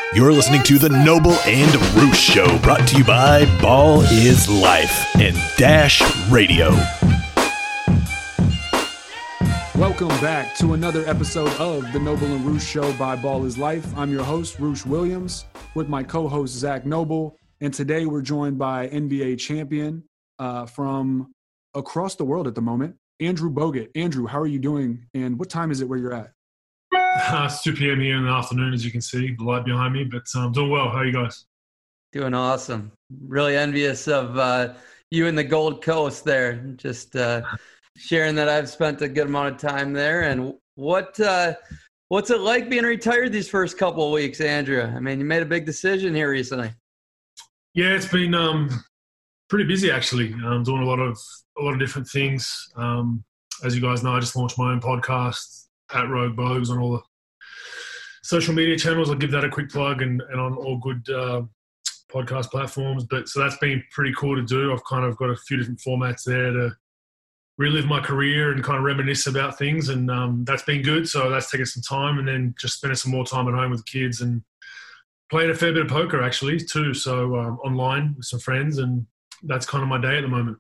You're listening to The Noble and Roosh Show, brought to you by Ball is Life and Dash Radio. Welcome back to another episode of The Noble and Roosh Show by Ball is Life. I'm your host, Roosh Williams, with my co-host, Zach Noble. And today we're joined by NBA champion from across the world at the moment, Andrew Bogut. Andrew, how are you doing? And what time is it where you're at? It's 2 p.m. here in the afternoon, as you can see, the light behind me, but I'm doing well. How are you guys? Doing awesome. Really envious of you in the Gold Coast there. Just sharing that I've spent a good amount of time there. And what's it like being retired these first couple of weeks, Andrew? I mean, you made a big decision here recently. Yeah, it's been pretty busy actually. I'm doing a lot of different things. As you guys know, I just launched my own podcast at Rogue Bogues on all the social media channels. I'll give that a quick plug and on all good podcast platforms. But so that's been pretty cool to do. I've kind of got a few different formats there to relive my career and kind of reminisce about things. And that's been good. So that's taken some time, and then just spending some more time at home with the kids and playing a fair bit of poker actually too. So online with some friends, and that's kind of my day at the moment.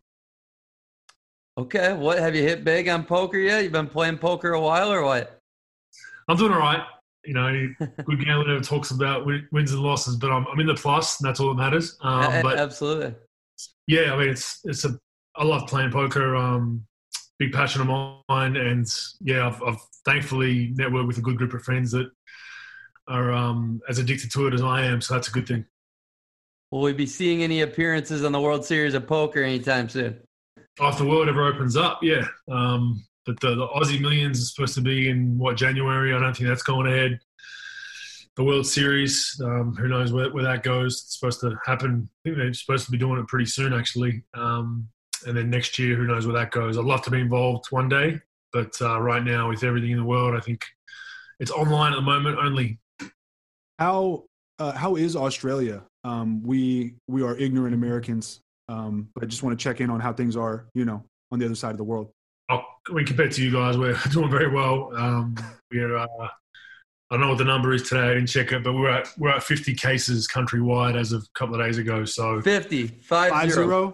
Okay. What, have you hit big on poker yet? You've been playing poker a while or what? I'm doing all right. You know, good gambler never talks about wins and losses, but I'm in the plus, and that's all that matters. But absolutely. Yeah, I mean, I love playing poker. Big passion of mine, and yeah, I've thankfully networked with a good group of friends that are as addicted to it as I am. So that's a good thing. Will we be seeing any appearances on the World Series of Poker anytime soon? If the world ever opens up, yeah. But the Aussie Millions is supposed to be in, January? I don't think that's going ahead. The World Series, who knows where that goes. It's supposed to happen. I think they're supposed to be doing it pretty soon, actually. And then next year, who knows where that goes. I'd love to be involved one day. But right now, with everything in the world, I think it's online at the moment only. How is Australia? We are ignorant Americans, but I just want to check in on how things are, on the other side of the world. Compared to you guys, we're doing very well. We're I don't know what the number is today. I didn't check it, but we're at 50 cases countrywide as of a couple of days ago. So 50. Yeah.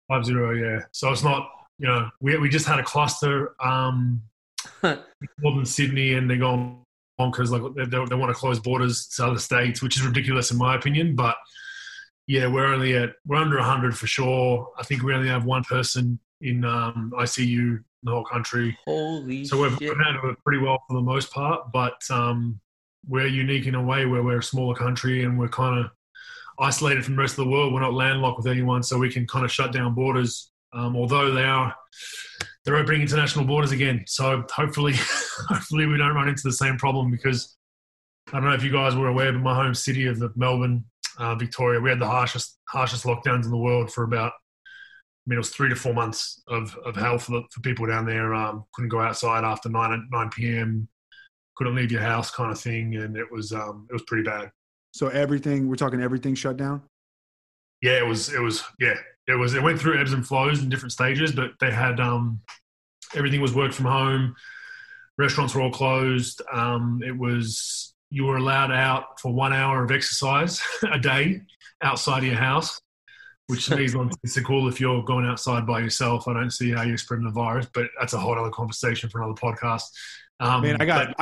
So it's not, we just had a cluster northern Sydney, and they're going bonkers. Like they want to close borders to other states, which is ridiculous in my opinion. But yeah, we're under 100 for sure. I think we only have one person in ICU in the whole country. Holy so we've shit. handled it pretty well for the most part, but we're unique in a way where we're a smaller country and we're kind of isolated from the rest of the world. We're not landlocked with anyone, so we can kind of shut down borders, although they're opening international borders again. So hopefully we don't run into the same problem, because I don't know if you guys were aware, but my home city of Melbourne, Victoria, we had the harshest lockdowns in the world for about, it was 3 to 4 months of hell for people down there. Couldn't go outside after 9 p.m. Couldn't leave your house, kind of thing, and it was pretty bad. So we're talking everything shut down? Yeah, it went through ebbs and flows in different stages, but they had everything was work from home. Restaurants were all closed. You were allowed out for 1 hour of exercise a day outside of your house, which to me is nonsensical if you're going outside by yourself. I don't see how you're spreading the virus, but that's a whole other conversation for another podcast. Man,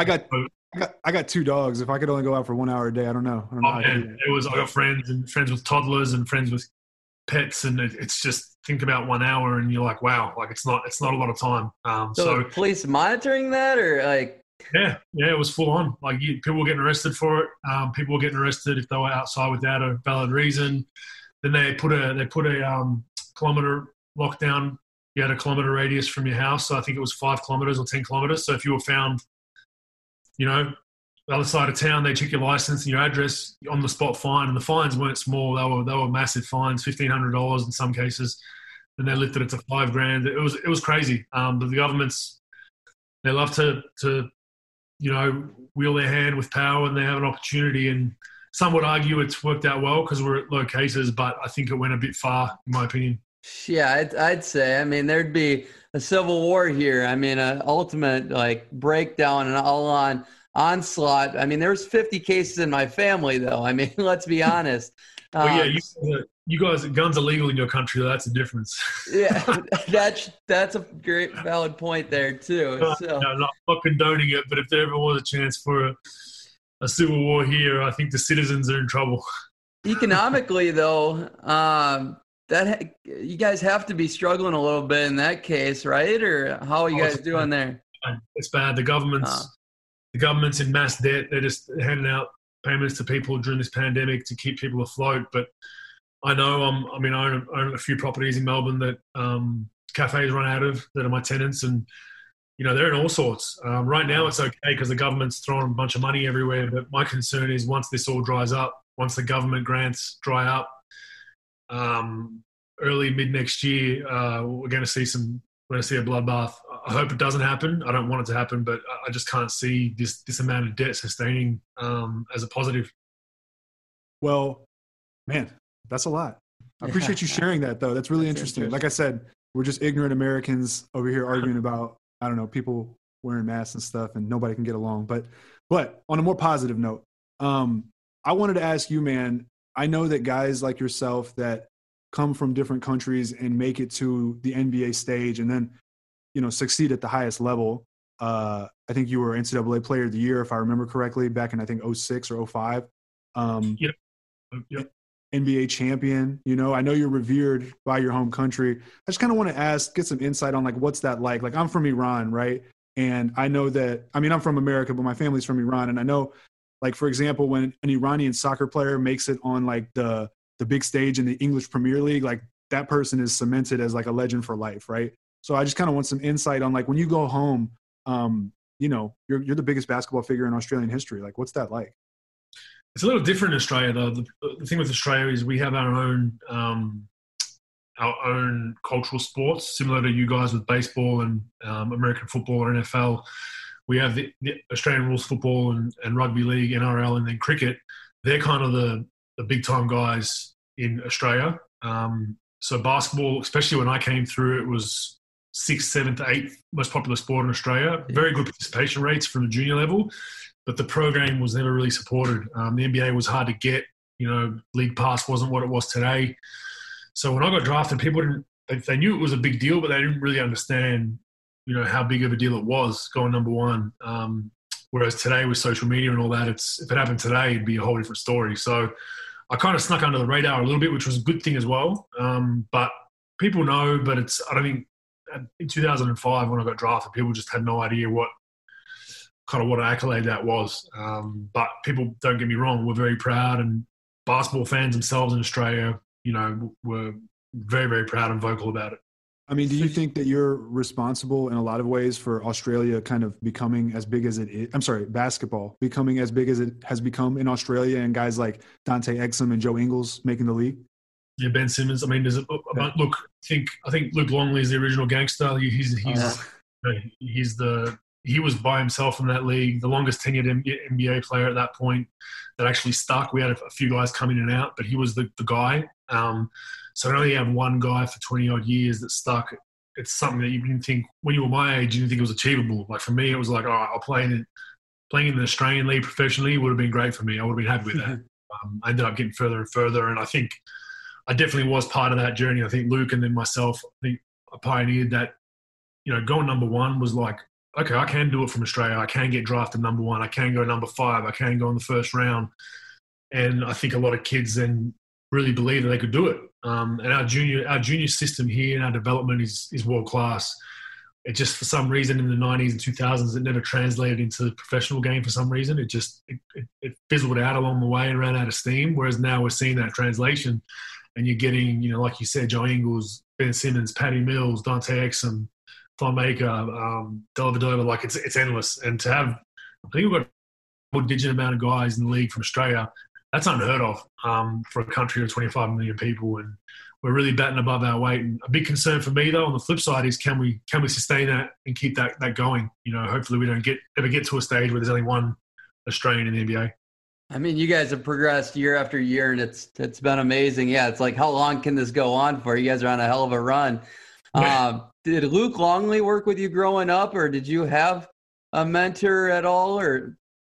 I got 2 dogs. If I could only go out for 1 hour a day, I don't know. I got friends with toddlers and friends with pets, and it's just, think about 1 hour and you're like, wow, like it's not a lot of time. So police monitoring that, or like? Yeah, it was full on. Like people were getting arrested for it. People were getting arrested if they were outside without a valid reason. Then they put a kilometer lockdown. You had a kilometer radius from your house. So I think it was 5 kilometers or 10 kilometers. So if you were found, the other side of town, they check your license and your address, on the spot fine. And the fines weren't small. They were massive fines, $1,500 in some cases. And they lifted it to $5,000. It was crazy. But the governments, they love to wheel their hand with power, and they have an opportunity. And some would argue it's worked out well because we're at low cases, but I think it went a bit far, in my opinion. Yeah, I'd say. I mean, there'd be a civil war here. I mean, an ultimate breakdown and all on onslaught. I mean, there's 50 cases in my family, though. I mean, let's be honest. Well, yeah, you guys, guns are legal in your country. That's the difference. Yeah, that's a great valid point there too. So. No, not condoning it, but if there ever was a chance for a civil war here, I think the citizens are in trouble. Economically, though, that you guys have to be struggling a little bit in that case, right? Or how are you guys doing there? It's bad. The government's in mass debt. They're just handing out payments to people during this pandemic to keep people afloat. But I know I own a few properties in Melbourne that cafes run out of that are my tenants, and they're in all sorts. Right now it's okay because the government's throwing a bunch of money everywhere. But my concern is once this all dries up, once the government grants dry up, early mid next year, we're going to see a bloodbath. I hope it doesn't happen. I don't want it to happen, but I just can't see this amount of debt sustaining as a positive. Well, man, that's a lot. I appreciate you sharing that, though. That's really interesting. Like I said, we're just ignorant Americans over here arguing about, I don't know, people wearing masks and stuff, and nobody can get along. But on a more positive note, I wanted to ask you, man, I know that guys like yourself that come from different countries and make it to the NBA stage and then, succeed at the highest level. I think you were NCAA Player of the Year, if I remember correctly, back in, I think, 06 or 05. Yep. NBA champion. I know you're revered by your home country. I just kind of want to get some insight on, like, what's that like? Like, I'm from Iran, right? And I know that, I'm from America, but my family's from Iran. And I know, like, for example, when an Iranian soccer player makes it on, like, the big stage in the English Premier League, like, that person is cemented as, like, a legend for life, right? So I just kind of want some insight on, like, when you go home, you're the biggest basketball figure in Australian history. Like, what's that like? It's a little different in Australia, though. The thing with Australia is we have our own cultural sports, similar to you guys with baseball and American football or NFL. We have the Australian rules football and rugby league, NRL, and then cricket. They're kind of the big-time guys in Australia. So basketball, especially when I came through, it was 6th, 7th, 8th most popular sport in Australia. Very good participation rates from the junior level, but the program was never really supported. The NBA was hard to get. League pass wasn't what it was today. So when I got drafted, people they knew it was a big deal, but they didn't really understand, how big of a deal it was going number one. Whereas today with social media and all that, if it happened today, it'd be a whole different story. So I kind of snuck under the radar a little bit, which was a good thing as well. But people know, but I don't think in 2005 when I got drafted, people just had no idea what an accolade that was. But people, don't get me wrong, we're very proud, and basketball fans themselves in Australia, were very, very proud and vocal about it. Do you think that you're responsible in a lot of ways for Australia kind of becoming as big as it is? Basketball becoming as big as it has become in Australia, and guys like Dante Exum and Joe Ingles making the league? Yeah, Ben Simmons. Look, I think Luke Longley is the original gangster. He was by himself in that league, the longest tenured NBA player at that point that actually stuck. We had a few guys come in and out, but he was the guy. So I only have one guy for 20-odd years that stuck. It's something that you didn't think, when you were my age, you didn't think it was achievable. Like, for me, it was like, I'll play playing in the Australian league professionally would have been great for me. I would have been happy with that. I ended up getting further and further, and I think I definitely was part of that journey. I think Luke and then myself, I pioneered that. Going number one was like, okay, I can do it from Australia. I can get drafted number one. I can go number 5. I can go in the first round. And I think a lot of kids then really believe that they could do it. And our junior system here and our development is world class. It just, for some reason, in the 90s and 2000s, it never translated into the professional game for some reason. It fizzled out along the way and ran out of steam. Whereas now we're seeing that translation, and you're getting, like you said, Joe Ingles, Ben Simmons, Patty Mills, Dante Exum, Thon Maker, Dellavedova. Like, it's endless. And to have, I think we've got a double-digit amount of guys in the league from Australia. That's unheard of for a country of 25 million people, and we're really batting above our weight. And a big concern for me, though, on the flip side, is can we sustain that and keep that going? Hopefully we don't ever get to a stage where there's only one Australian in the NBA. You guys have progressed year after year, and it's been amazing. Yeah, it's like, how long can this go on for? You guys are on a hell of a run. Did Luke Longley work with you growing up, or did you have a mentor at all? Or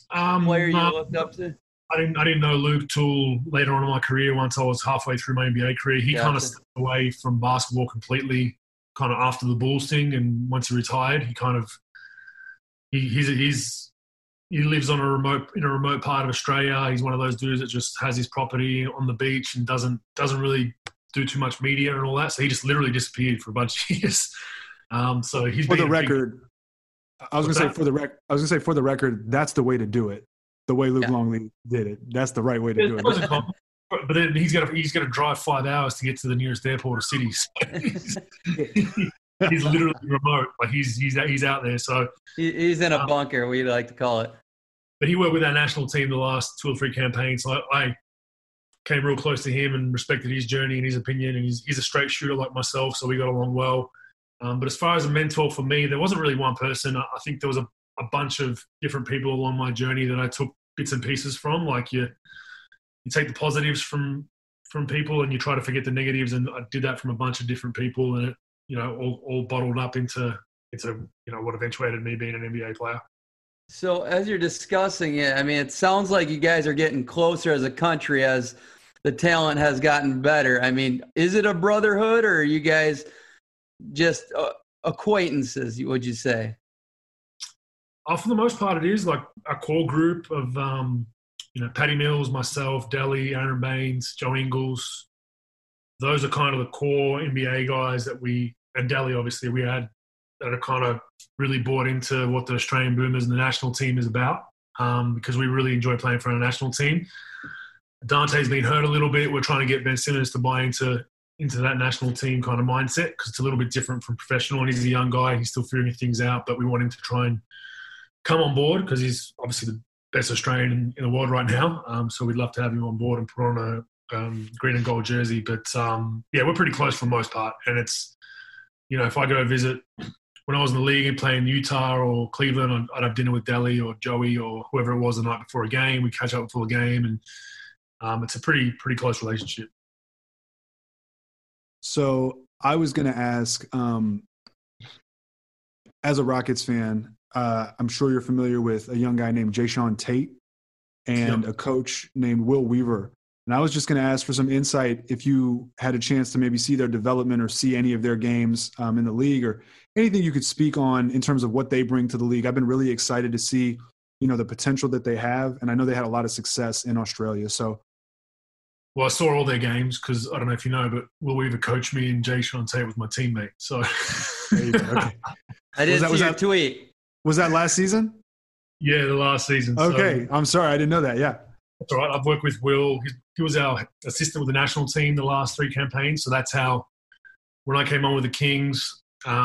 Player you No, looked up to? I didn't know Luke till later on in my career. Once I was halfway through my NBA career, he kind of Gotcha. stepped away from basketball completely, kind of after the Bulls thing. And once he retired, he kind of he lives on in a remote part of Australia. He's one of those dudes that just has his property on the beach and doesn't really do too much media and all that. So he just literally disappeared for a bunch of years. So he's For been the record, I was going to say for the record, that's the way to do it. The way Luke Longley did it, that's the right way to do it. But then he's gonna drive 5 hours to get to the nearest airport or city. So he's literally remote. Like he's out there. So He's in a bunker, we like to call it. but he worked with our national team the last 2 or 3 campaigns. So I came real close to him and respected his journey and his opinion. And he's a straight shooter like myself, so we got along well. But as far as a mentor for me, there wasn't really one person. I think there was a bunch of different people along my journey that I took bits and pieces from. Like you take the positives from people and you try to forget the negatives. And I did that from a bunch of different people, and it, all bottled up into what eventuated me being an NBA player. So as you're discussing it, I mean, it sounds like you guys are getting closer as a country as the talent has gotten better. I mean, is it a brotherhood or are you guys just acquaintances, would you say? For the most part, it is like a core group of, Patty Mills, myself, Delly, Aaron Baines, Joe Ingles. Those are kind of the core NBA guys and Delly, obviously, we had that are kind of really bought into what the Australian Boomers and the national team is about, because we really enjoy playing for our national team. Dante's been hurt a little bit. We're trying to get Ben Simmons to buy into that national team kind of mindset because it's a little bit different from professional, and he's a young guy. He's still figuring things out, but we want him to try and come on board because he's obviously the best Australian in the world right now. So we'd love to have him on board and put on a green and gold jersey. But, we're pretty close for the most part. And it's, if I go visit – when I was in the league and playing Utah or Cleveland, I'd have dinner with Delly or Joey or whoever it was the night before a game. We'd catch up before a game, and it's a pretty close relationship. So I was going to ask, as a Rockets fan, I'm sure you're familiar with a young guy named Jayshawn Tate and a coach named Will Weaver. And I was just going to ask for some insight if you had a chance to maybe see their development or see any of their games in the league, or anything you could speak on in terms of what they bring to the league. I've been really excited to see, the potential that they have. And I know they had a lot of success in Australia. So, well, I saw all their games because I don't know if you know, but Will Weaver coached me and Jayshawn Tate was my teammate. So there you go. Okay. I didn't see your tweet. Was that last season? Yeah, the last season. Okay. So, I'm sorry. I didn't know that. Yeah. That's all right. I've worked with Will. He was our assistant with the national team the last 3 campaigns. So that's how, when I came on with the Kings,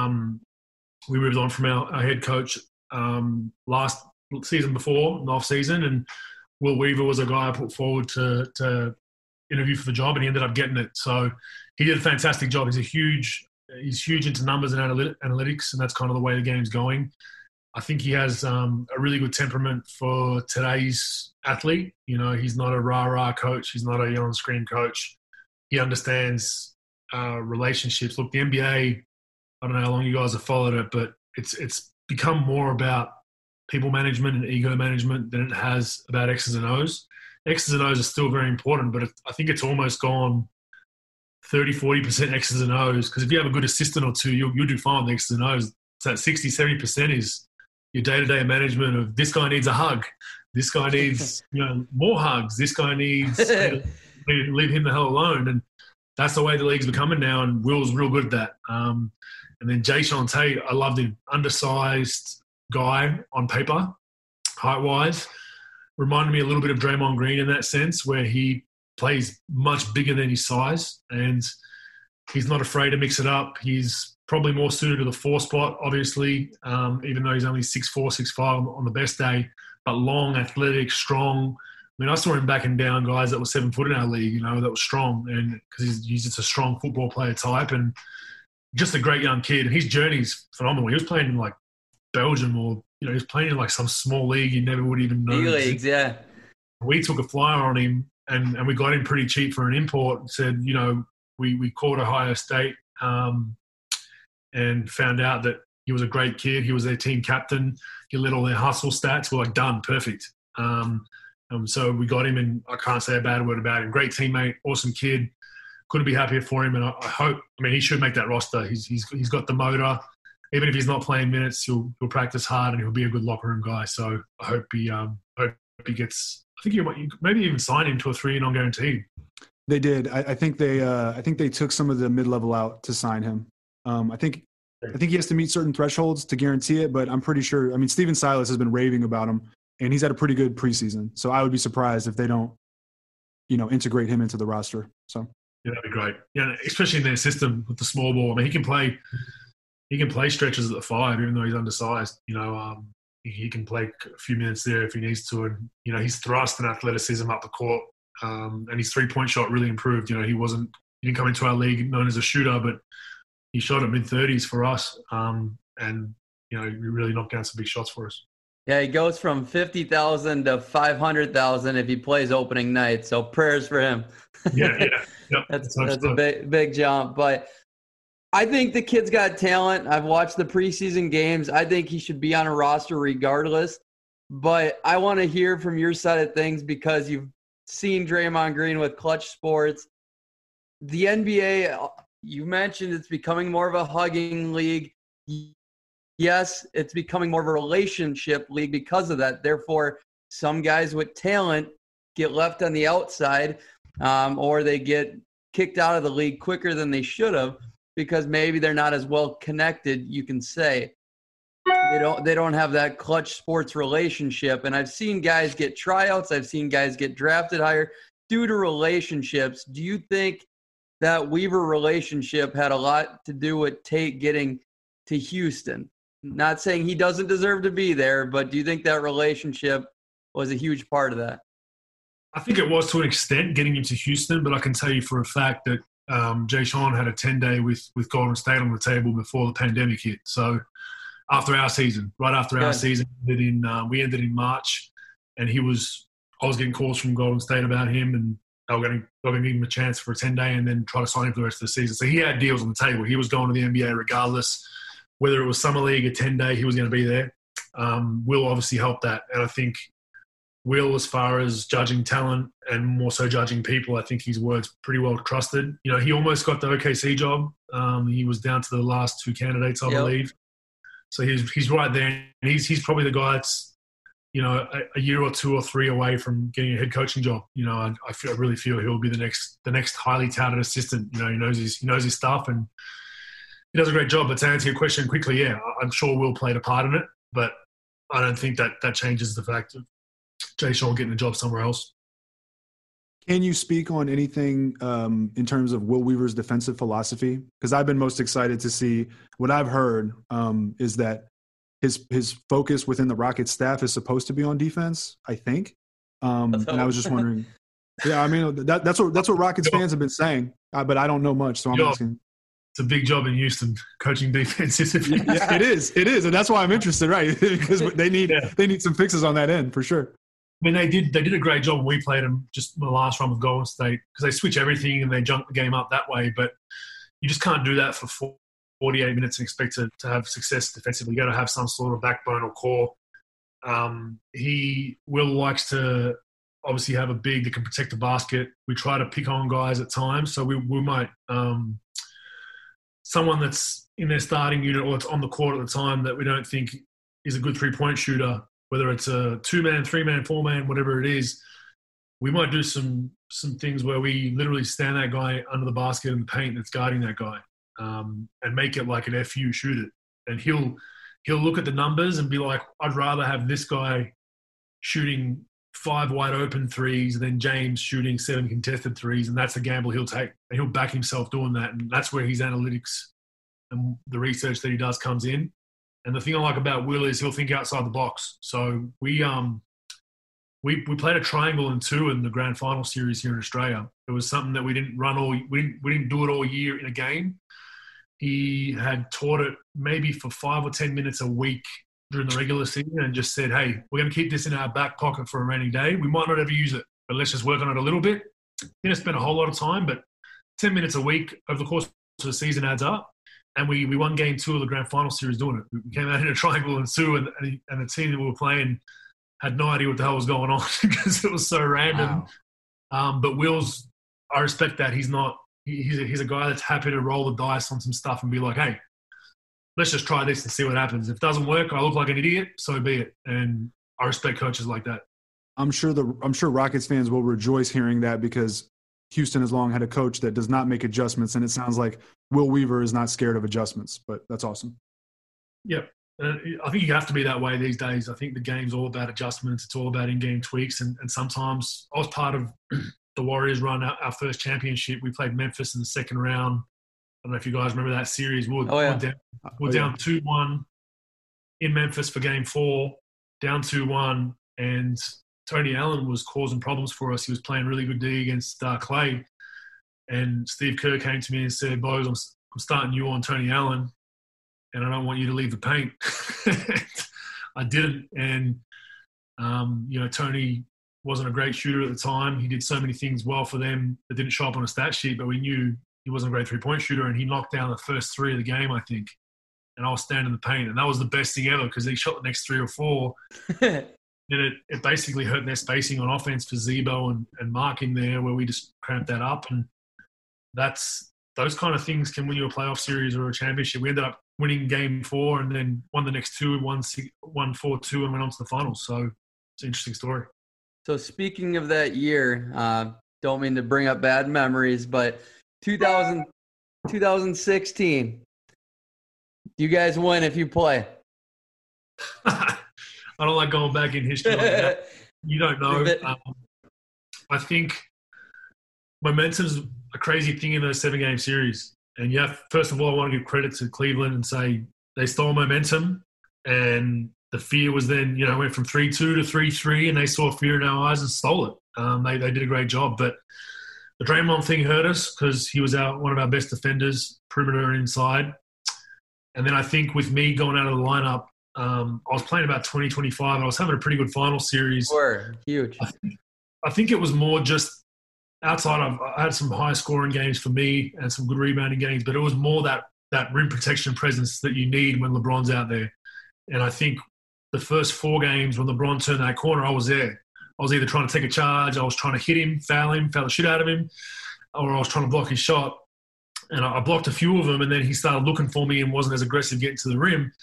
we moved on from our head coach last season before, in the off-season. And Will Weaver was a guy I put forward to interview for the job, and he ended up getting it. So he did a fantastic job. He's huge into numbers and analytics, and that's kind of the way the game's going. I think he has a really good temperament for today's athlete. He's not a rah-rah coach. He's not a yell-on-screen coach. He understands relationships. Look, the NBA, I don't know how long you guys have followed it, but it's become more about people management and ego management than it has about X's and O's. X's and O's are still very important, but I think it's almost gone 30-40% X's and O's, because if you have a good assistant or two, you'll do fine with X's and O's. So that 60-70% is your day-to-day management of this guy needs a hug, this guy needs more hugs, this guy needs leave him the hell alone. And that's the way the league's becoming now, and Will's real good at that. And then Jayshawn Tate, I loved him. Undersized guy on paper, height-wise. Reminded me a little bit of Draymond Green in that sense, where he plays much bigger than his size, and he's not afraid to mix it up. He's probably more suited to the 4 spot, obviously, even though he's only 6'4", 6'5" on the best day, but long, athletic, strong. I mean, I saw him backing down guys that were 7 foot in our league, that was strong, and because he's just a strong football player type and just a great young kid. And his journey's phenomenal. He was playing in like Belgium, or he was playing in like some small league you never would even know. E-leagues, yeah. We took a flyer on him, and we got him pretty cheap for an import. And said, we called Ohio State and found out that he was a great kid. He was their team captain. He led all their hustle stats. We're like, done, perfect. So we got him, and I can't say a bad word about him. Great teammate, awesome kid. Couldn't be happier for him, and I hope. I mean, he should make that roster. He's got the motor. Even if he's not playing minutes, he'll practice hard, and he'll be a good locker room guy. So I hope he gets. I think you might maybe even sign him to a 3-year non-guaranteed. They did. I think they took some of the mid-level out to sign him. I think he has to meet certain thresholds to guarantee it, but I'm pretty sure. I mean, Steven Silas has been raving about him, and he's had a pretty good preseason. So I would be surprised if they don't, integrate him into the roster. So yeah, that'd be great. Yeah, especially in their system with the small ball. I mean, he can play stretches at the 5, even though he's undersized. He can play a few minutes there if he needs to, and his thrust and athleticism up the court, and his 3-point shot really improved. He didn't come into our league known as a shooter, but he shot at mid-30s for us, and he really knocked down some big shots for us. Yeah, he goes from 50,000 to 500,000 if he plays opening night. So prayers for him. Yeah. That's a big jump. But I think the kid's got talent. I've watched the preseason games. I think he should be on a roster regardless. But I want to hear from your side of things because you've seen Draymond Green with Clutch Sports. The NBA, you mentioned it's becoming more of a hugging league. Yes, it's becoming more of a relationship league because of that. Therefore, some guys with talent get left on the outside, or they get kicked out of the league quicker than they should have because maybe they're not as well connected, you can say. They don't have that Clutch Sports relationship. And I've seen guys get tryouts. I've seen guys get drafted higher due to relationships. Do you think that Weaver relationship had a lot to do with Tate getting to Houston? Not saying he doesn't deserve to be there, but do you think that relationship was a huge part of that? I think it was to an extent getting him to Houston, but I can tell you for a fact that Jay Sean had a 10-day with Golden State on the table before the pandemic hit. So after our season, our season, we ended in March, and I was getting calls from Golden State about him, and they were going to give him a chance for a 10-day and then try to sign him for the rest of the season. So he had deals on the table. He was going to the NBA regardless. Whether it was Summer League or 10-day, he was going to be there. Will obviously help that. And I think Will, as far as judging talent and more so judging people, I think his word's pretty well trusted. He almost got the OKC job. He was down to the last 2 candidates, I believe. So he's right there. And he's probably the guy that's, a year or 2 or 3 away from getting a head coaching job. I really feel he'll be the next highly touted assistant. He knows his stuff, and he does a great job. But to answer your question quickly, yeah, I'm sure Will played a part in it, but I don't think that changes the fact of Jay Sean getting a job somewhere else. Can you speak on anything in terms of Will Weaver's defensive philosophy? Because I've been most excited to see what I've heard is that his focus within the Rockets staff is supposed to be on defense, I think. And I was just wondering. Yeah, I mean, that's what Rockets fans have been saying, but I don't know much, so I'm asking. It's a big job in Houston, coaching defense. Yeah, it is, and that's why I'm interested, right? Because they need some fixes on that end for sure. I mean, they did a great job when we played them just in the last run with Golden State because they switch everything and they junk the game up that way. But you just can't do that for 48 minutes and expect to have success defensively. You got to have some sort of backbone or core. Will likes to obviously have a big that can protect the basket. We try to pick on guys at times, so we might someone that's in their starting unit or that's on the court at the time that we don't think is a good 3-point shooter, whether it's a 2-man, 3-man, 4-man, whatever it is, we might do some things where we literally stand that guy under the basket in the paint that's guarding that guy, and make it like an FU shoot it. And he'll look at the numbers and be like, I'd rather have this guy shooting 5 wide open threes than James shooting 7 contested threes, and that's a gamble he'll take. And he'll back himself doing that, and that's where his analytics and the research that he does comes in. And the thing I like about Will is he'll think outside the box. So we played a triangle and 2 in the grand final series here in Australia. It was something that we didn't do it all year in a game. He had taught it maybe for 5 or 10 minutes a week during the regular season and just said, hey, we're going to keep this in our back pocket for a rainy day. We might not ever use it, but let's just work on it a little bit. Didn't spend a whole lot of time, but 10 minutes a week over the course of the season adds up. And we won game 2 of the grand final series doing it. We came out in a triangle and 2, and the team that we were playing had no idea what the hell was going on because it was so random. Wow. But Will's, I respect that. He's a guy that's happy to roll the dice on some stuff and be like, hey, let's just try this and see what happens. If it doesn't work, I look like an idiot, so be it. And I respect coaches like that. I'm sure Rockets fans will rejoice hearing that, because Houston has long had a coach that does not make adjustments, and it sounds like Will Weaver is not scared of adjustments. But that's awesome. Yep. I think you have to be that way these days. I think the game's all about adjustments. It's all about in-game tweaks. And sometimes I was part of the Warriors run, our first championship. We played Memphis in the second round. I don't know if you guys remember that series. We're down 2-1 in Memphis for game 4, down 2-1. And Tony Allen was causing problems for us. He was playing really good D against Clay. And Steve Kerr came to me and said, boys, I'm starting you on Tony Allen, and I don't want you to leave the paint. I didn't. And, Tony wasn't a great shooter at the time. He did so many things well for them that didn't show up on a stat sheet, but we knew he wasn't a great three-point shooter, and he knocked down the first 3 of the game, I think. And I was standing in the paint, and that was the best thing ever because he shot the next 3 or 4. And it basically hurt their spacing on offense for Zebo and Mark in there, where we just cramped that up. And those kind of things can win you a playoff series or a championship. We ended up winning game 4 and then won the next 2, won 4-2 and went on to the finals. So it's an interesting story. So speaking of that year, don't mean to bring up bad memories, but 2016, you guys win if you play. I don't like going back in history like that. You don't know. I think momentum's a crazy thing in those 7-game series. And first of all, I want to give credit to Cleveland and say they stole momentum, and the fear was then, went from 3-2 to 3-3, and they saw fear in our eyes and stole it. They did a great job. But the Draymond thing hurt us because he was one of our best defenders, perimeter and inside. And then I think with me going out of the lineup, I was playing about 20-25. I was having a pretty good final series. Huge. I think it was more just outside of – I had some high-scoring games for me and some good rebounding games, but it was more that rim protection presence that you need when LeBron's out there. And I think the first 4 games when LeBron turned that corner, I was there. I was either trying to take a charge, I was trying to hit him, foul the shit out of him, or I was trying to block his shot. And I blocked a few of them, and then he started looking for me and wasn't as aggressive getting to the rim.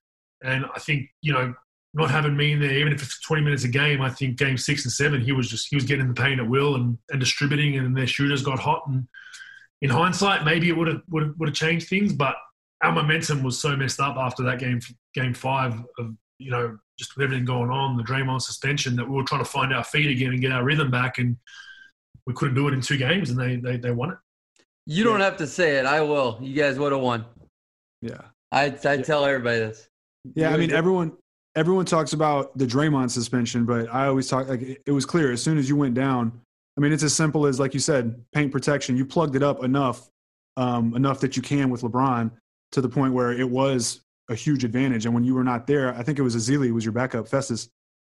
And I think, not having me in there, even if it's 20 minutes a game, I think game 6 and 7, he was getting in the paint at will and distributing, and their shooters got hot. And in hindsight, maybe it would have changed things, but our momentum was so messed up after that game 5 of, just with everything going on, the Draymond suspension, that we were trying to find our feet again and get our rhythm back, and we couldn't do it in 2 games, and they won it. You don't have to say it. I will. You guys would have won. Yeah. I tell everybody this. Yeah, I mean, everyone talks about the Draymond suspension, but I always talk like it was clear as soon as you went down. I mean, it's as simple as, like you said, paint protection. You plugged it up enough that you can with LeBron to the point where it was a huge advantage. And when you were not there, I think it was Ezeli was your backup, Festus.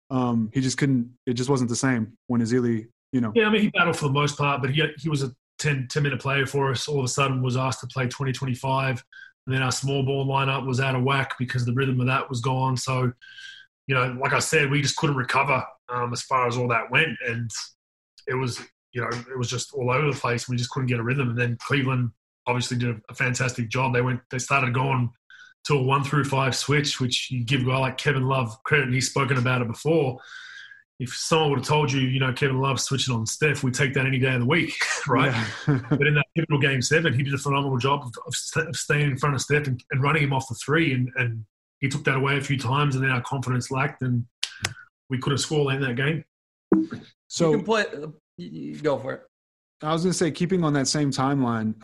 He just couldn't. It just wasn't the same when Ezeli, Yeah, I mean, he battled for the most part, but he was a 10-minute player for us. All of a sudden was asked to play 20-25. And then our small ball lineup was out of whack because the rhythm of that was gone. So, like I said, we just couldn't recover as far as all that went. And it was, it was just all over the place. We just couldn't get a rhythm. And then Cleveland obviously did a fantastic job. They started going to a 1-through-5 switch, which you give a guy like Kevin Love credit, and he's spoken about it before. If someone would have told you, Kevin Love switching on Steph, we'd take that any day of the week, right? Yeah. But in that pivotal game 7, he did a phenomenal job of staying in front of Steph and running him off the 3, and he took that away a few times, and then our confidence lacked, and we couldn't score late in that game. So you can play. You go for it. I was going to say, keeping on that same timeline,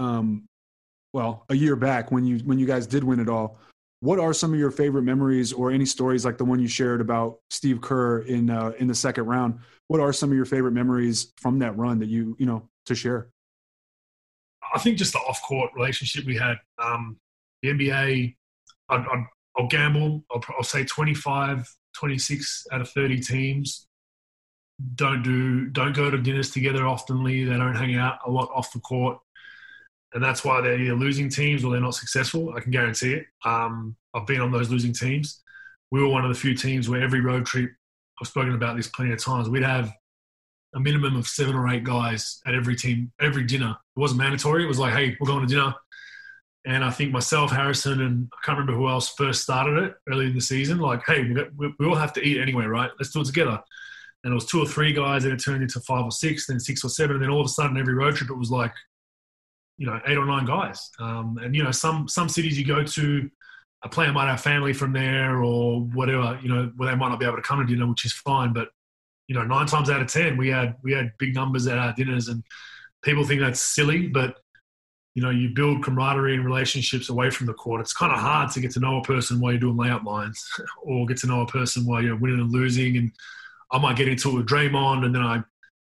a year back when you guys did win it all, what are some of your favorite memories or any stories like the one you shared about Steve Kerr in the second round? What are some of your favorite memories from that run that you to share? I think just the off-court relationship we had. The NBA, I'll gamble. I'll say 25, 26 out of 30 teams don't go to dinners together oftenly. They don't hang out a lot off the court. And that's why they're either losing teams or they're not successful. I can guarantee it. I've been on those losing teams. We were one of the few teams where every road trip I've spoken about this plenty of times. We'd have a minimum of 7 or 8 guys at every team, every dinner. It wasn't mandatory. It was like, hey, we're going to dinner. And I think myself, Harrison, and I can't remember who else first started it early in the season. Like, hey, we all have to eat anyway, right? Let's do it together. And it was 2 or 3 guys, and it turned into 5 or 6, then 6 or 7. And then all of a sudden, every road trip, it was like, 8 or 9 guys. And, some cities you go to, a player might have family from there or whatever, where they might not be able to come to dinner, which is fine. But, 9 times out of 10, we had big numbers at our dinners, and people think that's silly, but, you build camaraderie and relationships away from the court. It's kind of hard to get to know a person while you're doing layup lines or get to know a person while you're winning and losing. And I might get into it with Draymond, and then I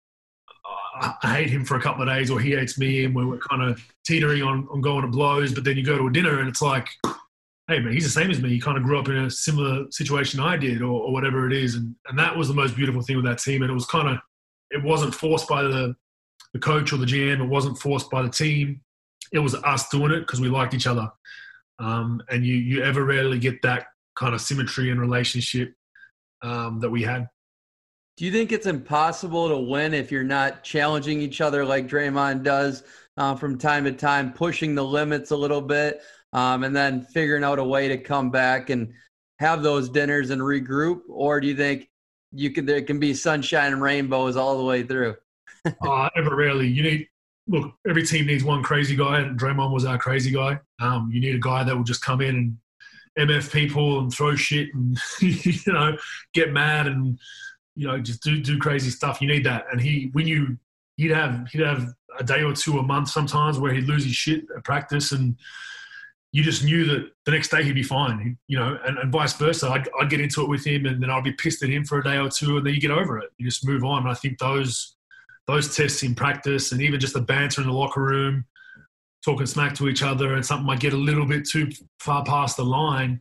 hate him for a couple of days, or he hates me, and we're kind of teetering on going to blows. But then you go to a dinner and it's like, hey, man, he's the same as me. He kind of grew up in a similar situation I did, or whatever it is. And that was the most beautiful thing with that team. And it was it wasn't forced by the coach or the GM. It wasn't forced by the team. It was us doing it because we liked each other. And you ever rarely get that kind of symmetry and relationship that we had. Do you think it's impossible to win if you're not challenging each other like Draymond does from time to time, pushing the limits a little bit, and then figuring out a way to come back and have those dinners and regroup? Or do you think there can be sunshine and rainbows all the way through? Ever rarely. Every team needs one crazy guy, and Draymond was our crazy guy. You need a guy that will just come in and MF people and throw shit and, get mad and, just do crazy stuff. You need that. And he'd have a day or 2 a month sometimes where he'd lose his shit at practice, and you just knew that the next day he'd be fine, and vice versa. I'd get into it with him, and then I'd be pissed at him for a day or 2, and then you get over it. You just move on. And I think those tests in practice, and even just the banter in the locker room, talking smack to each other, and something might get a little bit too far past the line.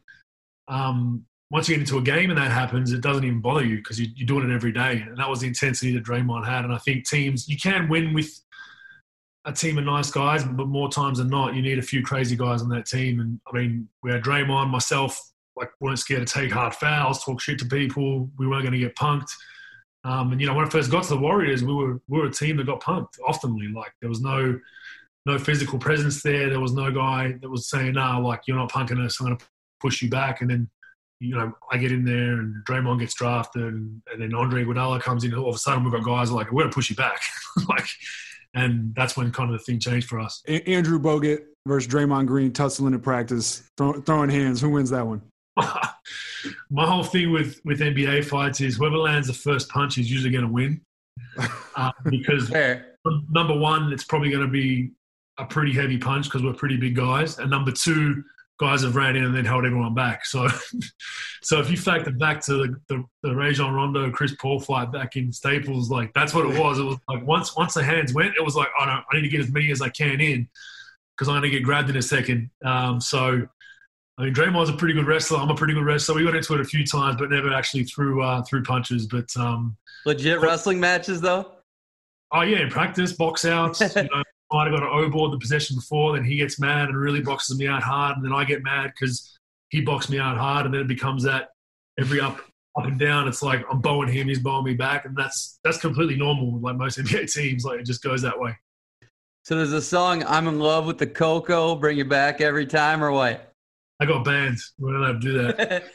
Once you get into a game and that happens, it doesn't even bother you because you're doing it every day. And that was the intensity that Draymond had. And I think teams, you can win with a team of nice guys, but more times than not, you need a few crazy guys on that team. And I mean, we had Draymond, myself, weren't scared to take hard fouls, talk shit to people. We weren't going to get punked. And when I first got to the Warriors, we were a team that got punked oftenly. There was no physical presence there. There was no guy that was saying, "No, you're not punking us. I'm going to push you back." And then, I get in there and Draymond gets drafted, and then Andre Iguodala comes in. All of a sudden, we've got guys we're going to push you back, and that's when kind of the thing changed for us. Andrew Bogut versus Draymond Green tussling in practice, throwing hands. Who wins that one? My whole thing with NBA fights is whoever lands the first punch is usually going to win. Because number one, it's probably going to be a pretty heavy punch because we're pretty big guys. And number two, guys have ran in and then held everyone back. So if you factor back to the Rajon Rondo, Chris Paul fight back in Staples, that's what it was. It was once the hands went, it was I need to get as many as I can in because I'm going to get grabbed in a second. Draymond's a pretty good wrestler. I'm a pretty good wrestler. We got into it a few times, but never actually threw punches. But legit wrestling matches, though. Oh yeah, in practice, box outs. Might have got an O-board the possession before, then he gets mad and really boxes me out hard, and then I get mad because he boxed me out hard, and then it becomes that every up and down. It's like I'm bowing him, he's bowing me back, and that's completely normal. Like most NBA teams, it just goes that way. So there's a song, "I'm in Love with the Coco," bring you back every time, or what? I got banned. We don't have to do that.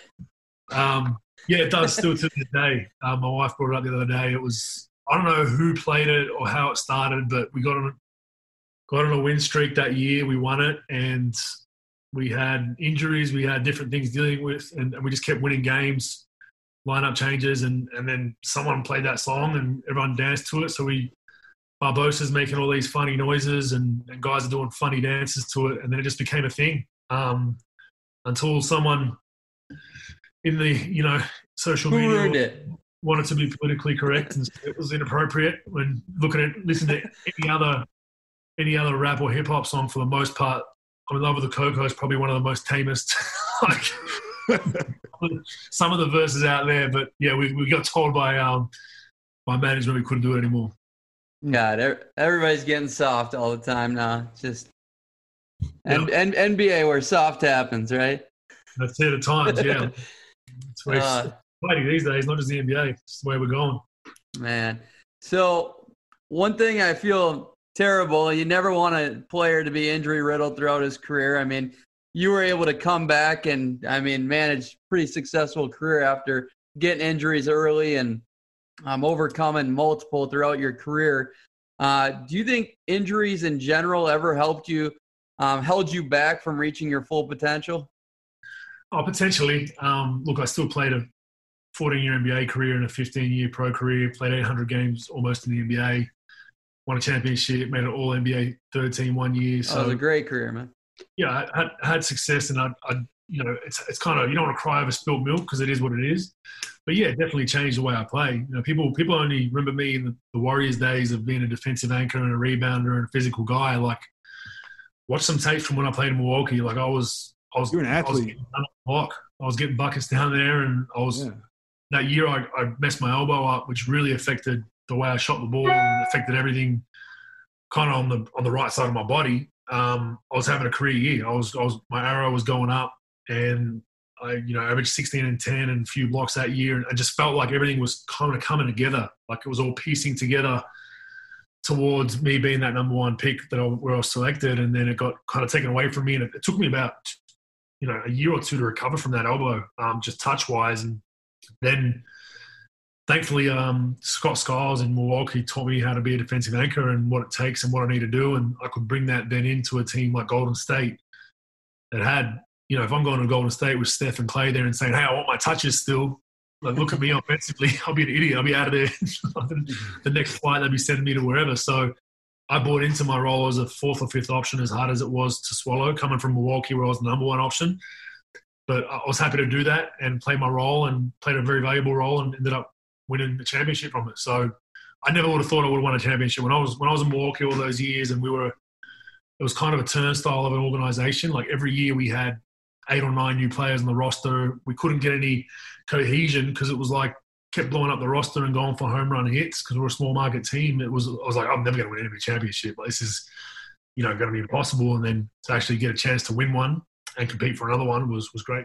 Yeah, it does still to this day. My wife brought it up the other day. It was, I don't know who played it or how it started, but we got on a win streak that year. We won it, and we had injuries. We had different things dealing with, and we just kept winning games, lineup changes, and then someone played that song, and everyone danced to it. So Barbosa's making all these funny noises, and guys are doing funny dances to it, and then it just became a thing. Until someone in the social media wanted to be politically correct, and it was inappropriate when listening to any other rap or hip hop song. For the most part, "I'm in Love with the Coco" is probably one of the most tamest. Some of the verses out there, but yeah, we got told by management we couldn't do it anymore. God, everybody's getting soft all the time now. Just and NBA where soft happens, right? That's it at times, yeah. fighting these days, not just the NBA. It's the way we're going. Man. So one thing I feel terrible, you never want a player to be injury riddled throughout his career. I mean, you were able to come back and, manage pretty successful career after getting injuries early and overcoming multiple throughout your career. Do you think injuries in general ever helped you, held you back from reaching your full potential? Oh, potentially. Look, I still played a 14-year NBA career and a 15-year pro career, played 800 games almost in the NBA, won a championship, made an all-NBA third team 1 year. So, it was a great career, man. Yeah, I had success, and I it's kind of, you don't want to cry over spilled milk because it is what it is. But yeah, it definitely changed the way I play. People only remember me in the Warriors days of being a defensive anchor and a rebounder and a physical guy. Like, watch some tapes from when I played in Milwaukee. Like, You're an athlete. I was getting buckets down there, and that year I messed my elbow up, which really affected the way I shot the ball and affected everything kind of on the right side of my body. I was having a career year. My arrow was going up, and I averaged 16 and 10 and a few blocks that year. And I just felt like everything was kind of coming together, like it was all piecing together towards me being that number one pick where I was selected. And then it got kind of taken away from me, and it took me about a year or two to recover from that elbow, just touch wise. And then thankfully, Scott Skiles in Milwaukee taught me how to be a defensive anchor and what it takes and what I need to do. And I could bring that then into a team like Golden State that had, if I'm going to Golden State with Steph and Clay there and saying, hey, I want my touches still, like, look at me offensively, I'll be an idiot. I'll be out of there. The next flight, they'll be sending me to wherever. So I bought into my role as a fourth or fifth option, as hard as it was to swallow, coming from Milwaukee where I was the number one option. But I was happy to do that and play my role, and played a very valuable role, and ended up winning the championship from it. So I never would have thought I would have won a championship. When I was in Milwaukee all those years, and it was kind of a turnstile of an organization. Like, every year we had 8 or 9 new players on the roster. We couldn't get any cohesion because it was like kept blowing up the roster and going for home run hits because we're a small market team. I was like, I'm never going to win any championship. Like, this is, going to be impossible. And then to actually get a chance to win one and compete for another one was great.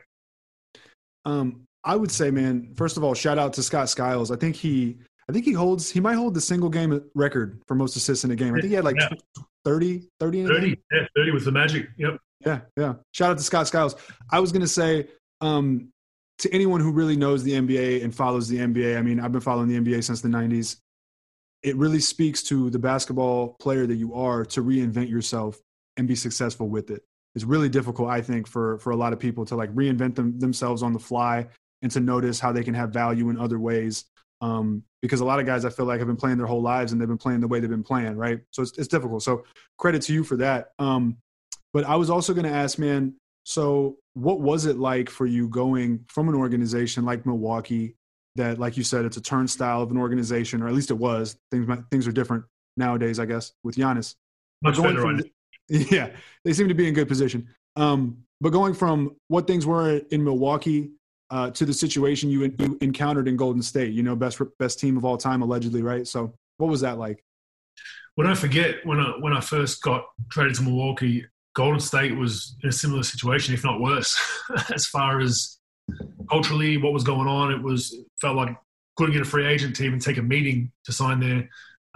I would say, man, first of all, shout out to Scott Skiles. I think he might hold the single game record for most assists in a game. I think he had 30 in a game. Yeah, 30 with the Magic. Yep. Yeah. Shout out to Scott Skiles. I was going to say, to anyone who really knows the NBA and follows the NBA, I've been following the NBA since the 90s. It really speaks to the basketball player that you are to reinvent yourself and be successful with it. It's really difficult, I think, for a lot of people to reinvent themselves on the fly and to notice how they can have value in other ways. Because a lot of guys, I feel like, have been playing their whole lives and they've been playing the way they've been playing, right? So it's difficult. So credit to you for that. But I was also going to ask, man, so what was it like for you going from an organization like Milwaukee that, like you said, it's a turnstile of an organization, or at least it was. Things are different nowadays, I guess, with Giannis. Much better right now. Yeah, they seem to be in good position. But going from what things were in Milwaukee to the situation you encountered in Golden State, best team of all time, allegedly, right? So what was that like? Well, don't forget, when I first got traded to Milwaukee, Golden State was in a similar situation, if not worse, as far as culturally what was going on. It felt like couldn't get a free agent to even take a meeting to sign there.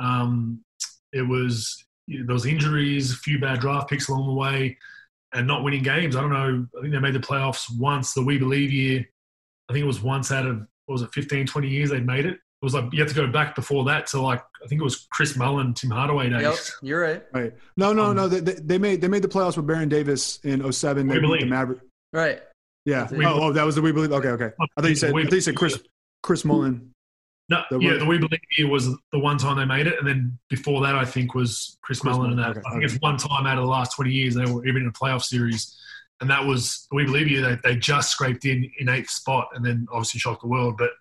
There was injuries, a few bad draft picks along the way, and not winning games. I don't know. I think they made the playoffs once, the We Believe year. I think it was once out of, 15, 20 years they'd made it. It was like you have to go back before that to I think it was Chris Mullin, Tim Hardaway days. Yep, you're right. Right. No. They made the playoffs with Baron Davis in 2007. They beat the Maverick. Right. Yeah. That was the We Believe. Okay. I thought you said Chris Mullin. No, the We Believe year was the one time they made it, and then before that, I think was Chris Mullin. And that. Okay, I think it's one time out of the last 20 years they were even in a playoff series, and that was the We Believe year. They just scraped in 8th spot, and then obviously shocked the world. But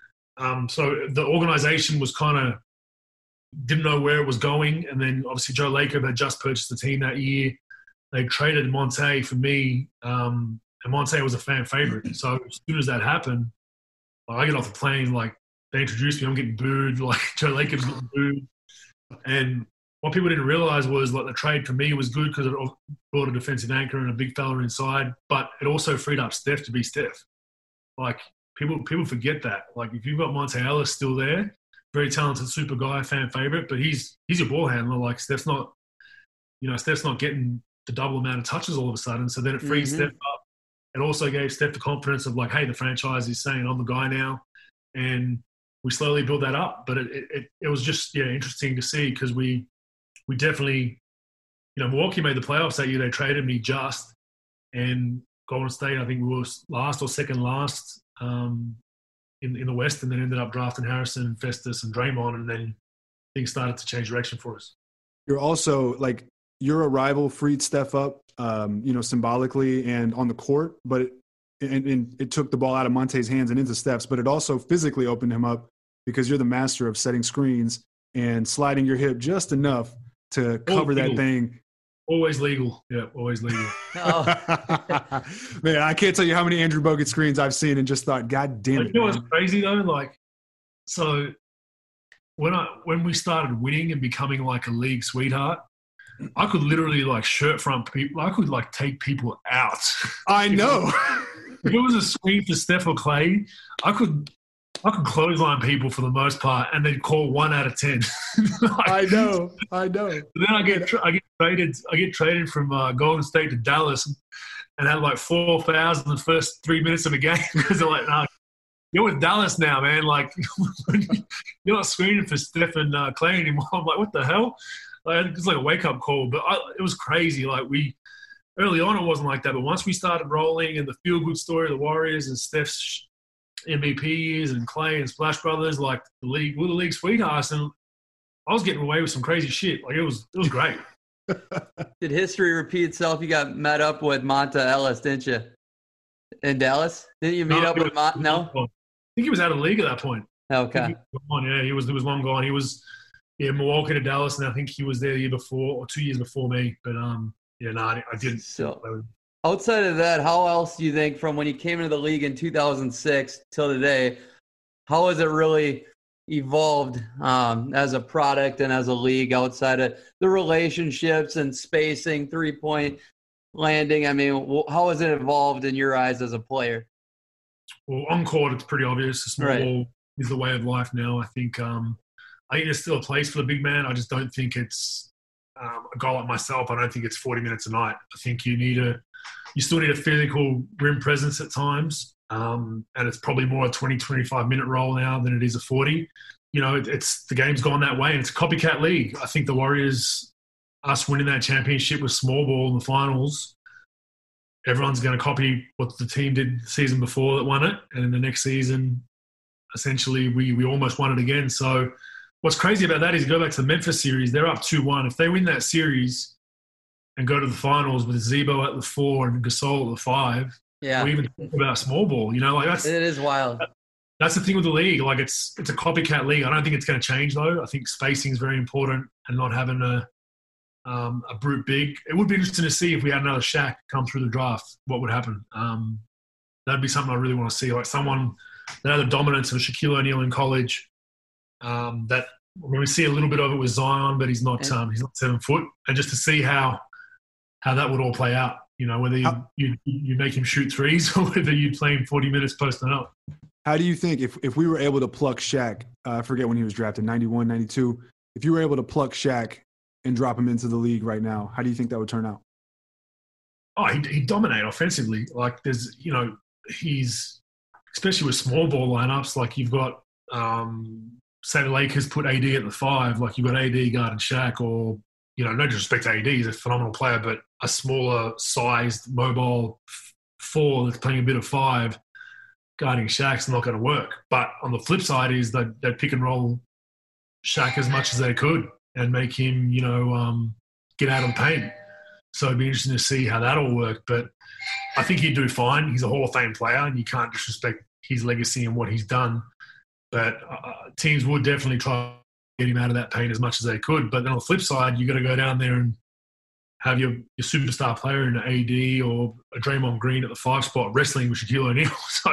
so the organization was kind of didn't know where it was going, and then obviously Joe Lacob had just purchased the team that year. They traded Monte for me, and Monte was a fan favorite. So as soon as that happened, I get off the plane, they introduced me, I'm getting booed, Joe Lacob's getting booed. And what people didn't realize was the trade for me was good because it brought a defensive anchor and a big fella inside, but it also freed up Steph to be Steph. People forget that. Like, if you've got Monte Ellis still there, very talented super guy, fan favorite, but he's your ball handler. Like, Steph's not getting the double amount of touches all of a sudden. So then it frees Steph up. It also gave Steph the confidence of like, hey, the franchise is saying I'm the guy now, and we slowly built that up. But it was just interesting to see, because we definitely, Milwaukee made the playoffs that year. They traded me and Golden State, I think we were last or second last in the West, and then ended up drafting Harrison, Festus, and Draymond, and then things started to change direction for us. You're also like, your arrival freed Steph up, symbolically and on the court, but it took the ball out of Monte's hands and into Steph's, but it also physically opened him up, because you're the master of setting screens and sliding your hip just enough to cover that thing. Always legal. Yeah, always legal. Oh. Man, I can't tell you how many Andrew Bogut screens I've seen and just thought, God damn it. You know what's crazy though? Like, so when we started winning and becoming like a league sweetheart, I could literally like shirt front people. I could like take people out. I know. If it was a screen for Steph or Clay, I could clothesline people for the most part, and they'd call 1 out of 10. Like, I know. Then I get traded from Golden State to Dallas, and had like 4 fouls in the first 3 minutes of a game, because they're like, "No, you're with Dallas now, man. Like, you're not screening for Steph and Clay anymore." I'm like, what the hell? Like, it's like a wake-up call. But it was crazy. Like, early on, it wasn't like that. But once we started rolling, and the feel-good story of the Warriors and Steph's MVP years and Clay and Splash Brothers, like, we're the league sweethearts, and I was getting away with some crazy shit. Like, it was great. Did history repeat itself? You got met up with Monta Ellis, didn't you? In Dallas? Didn't you meet up with Monta? No? I think he was out of the league at that point. Okay. He was long gone. He was Milwaukee to Dallas, and I think he was there the year before or 2 years before me. But I didn't. So, outside of that, how else do you think, from when you came into the league in 2006 till today, how has it really evolved as a product and as a league, outside of the relationships and spacing, 3-point landing? I mean, how has it evolved in your eyes as a player? Well, on court, it's pretty obvious. The small ball is the way of life now. I think there's still a place for the big man. I just don't think it's a guy like myself. I don't think it's 40 minutes a night. I think you still need a physical rim presence at times, and it's probably more a 20, 25-minute role now than it is a 40. It's the game's gone that way, and it's a copycat league. I think the Warriors, us winning that championship with small ball in the finals, everyone's going to copy what the team did the season before that won it, and in the next season, essentially, we almost won it again. So what's crazy about that is, you go back to the Memphis series, they're up 2-1. If they win that series and go to the finals with Zebo at the 4 and Gasol at the 5, we even talk about small ball. It is wild. That's the thing with the league. Like, it's a copycat league. I don't think it's going to change though. I think spacing is very important, and not having a brute big. It would be interesting to see if we had another Shaq come through the draft, what would happen. That'd be something I really want to see. Like, someone that had the dominance of Shaquille O'Neal in college. That when we see a little bit of it with Zion, but he's not 7 foot, and just to see how that would all play out. Whether you make him shoot threes, or whether you play him 40 minutes posting up. How do you think, if we were able to pluck Shaq, I forget when he was drafted, 91, 92, if you were able to pluck Shaq and drop him into the league right now, how do you think that would turn out? Oh, he'd dominate offensively. Like, he's, especially with small ball lineups, like you've got, say the Lakers put AD at the 5, like you've got AD guarding Shaq, or, no disrespect to AD, he's a phenomenal player, but a smaller sized mobile 4 that's playing a bit of 5 guarding Shaq's not going to work. But on the flip side is that they pick and roll Shaq as much as they could and make him, get out of the paint. So it'd be interesting to see how that all worked. But I think he'd do fine. He's a Hall of Fame player, and you can't disrespect his legacy and what he's done. But teams would definitely try to get him out of that paint as much as they could. But then on the flip side, you got to go down there and have your superstar player in an AD or a Draymond Green at the 5 spot wrestling with Shaquille O'Neal. So,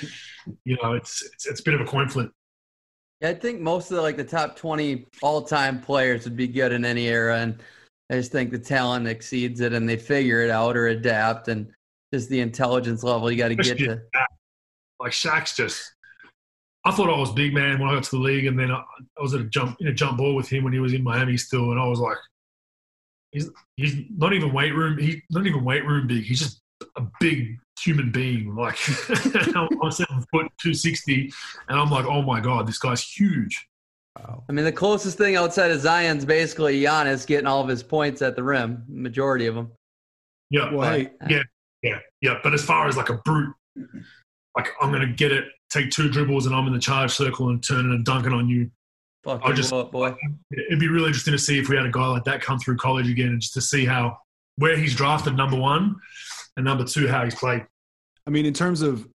it's a bit of a coin flip. Yeah, I think most of the top 20 all-time players would be good in any era, and I just think the talent exceeds it, and they figure it out or adapt, and just the intelligence level you got to get to. Like Shaq's just. I thought I was big, man, when I got to the league, and then I was at a jump ball with him when he was in Miami still, and I was like, he's not even weight room. He's not even weight room big. He's just a big human being. Like I'm 7 foot 260, and I'm like, oh my god, this guy's huge. Wow. I mean, the closest thing outside of Zion's basically Giannis getting all of his points at the rim, majority of them. Yeah, well, yeah. But as far as like a brute, like I'm gonna get it, take 2 dribbles, and I'm in the charge circle and turning and dunking on you. Fuck you up, boy. It'd be really interesting to see if we had a guy like that come through college again, and just to see where he's drafted, number 1, and number 2, how he's played. I mean, in terms of,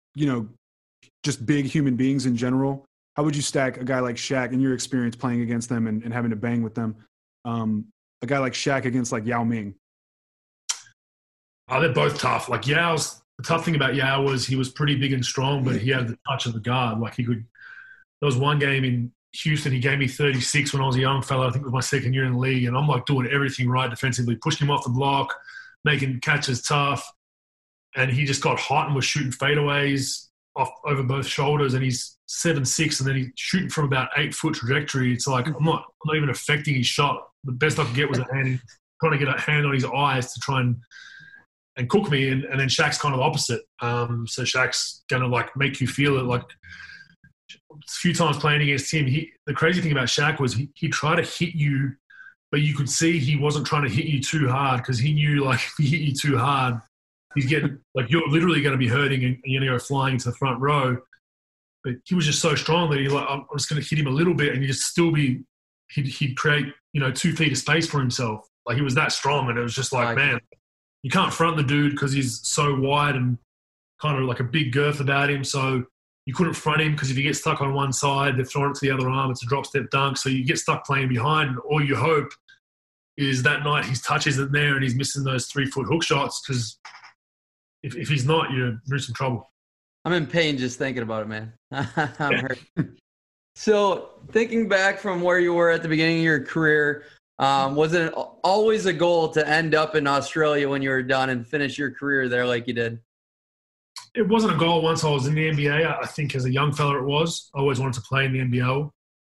just big human beings in general, how would you stack a guy like Shaq in your experience playing against them and having to bang with them? A guy like Shaq against like Yao Ming. Oh, they're both tough. Like the tough thing about Yao was he was pretty big and strong, but he had the touch of the guard. Like there was one game in Houston, he gave me 36 when I was a young fella. I think it was my second year in the league, and I'm like doing everything right defensively, pushed him off the block, making catches tough, and he just got hot and was shooting fadeaways off over both shoulders, and he's 7'6", and then he's shooting from about 8 foot trajectory. It's like I'm not even affecting his shot. The best I could get was trying to get a hand on his eyes to try and cook me, and then Shaq's kind of the opposite. So Shaq's gonna like make you feel it. Like a few times playing against him, the crazy thing about Shaq was he tried to hit you, but you could see he wasn't trying to hit you too hard, because he knew like if he hit you too hard, he's getting like you're literally going to be hurting and you're going to go flying into the front row. But he was just so strong that I'm just going to hit him a little bit, and you just still he'd create 2 feet of space for himself. Like he was that strong, and it was just like, man, you can't front the dude because he's so wide and kind of like a big girth about him. So you couldn't front him, because if you get stuck on one side, they're throwing it to the other arm. It's a drop step dunk. So you get stuck playing behind, and all you hope is that night his touch isn't there and he's missing those 3 foot hook shots, because if he's not, you're in some trouble. I'm in pain just thinking about it, man. I'm hurt. So thinking back from where you were at the beginning of your career, was it always a goal to end up in Australia when you were done and finish your career there like you did? It wasn't a goal once I was in the NBA. I think as a young fella it was. I always wanted to play in the NBL.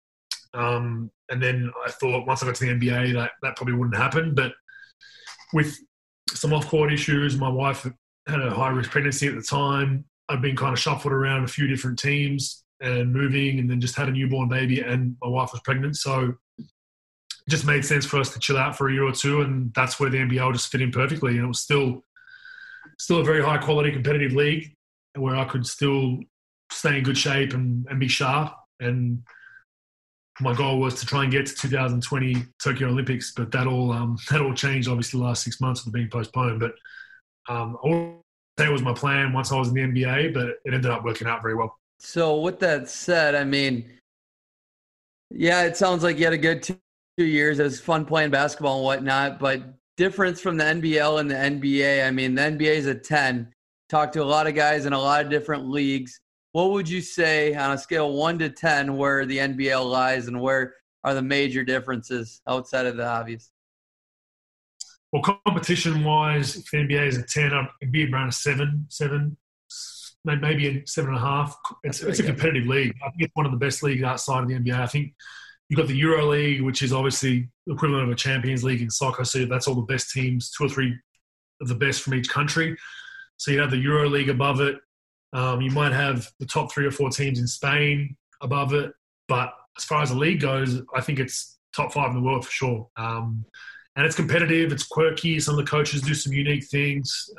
And then I thought once I got to the NBA that probably wouldn't happen. But with some off-court issues, my wife had a high-risk pregnancy at the time. I'd been kind of shuffled around a few different teams and moving, and then just had a newborn baby, and my wife was pregnant. So it just made sense for us to chill out for a year or two, and that's where the NBL just fit in perfectly. And it was still a very high-quality competitive league where I could still stay in good shape and be sharp. And my goal was to try and get to 2020 Tokyo Olympics, but that all changed obviously the last 6 months with it being postponed. But I wouldn't say it was my plan once I was in the NBA, but it ended up working out very well. So with that said, I mean, yeah, it sounds like you had a good 2 years. It was fun playing basketball and whatnot, but difference from the NBL and the NBA, I mean, the NBA is a 10. Talked to a lot of guys in a lot of different leagues. What would you say on a scale of 1 to 10 where the NBL lies, and where are the major differences outside of the obvious? Well, competition-wise, if the NBA is a 10, it'd be around a 7, maybe a 7.5. It's a competitive league. I think it's one of the best leagues outside of the NBA. I think you've got the Euro League, which is obviously the equivalent of a Champions League in soccer. So that's all the best teams, 2 or 3 of the best from each country. So you have the Euro League above it. You might have the top 3 or 4 teams in Spain above it. But as far as the league goes, I think it's top 5 in the world for sure. And it's competitive. It's quirky. Some of the coaches do some unique things.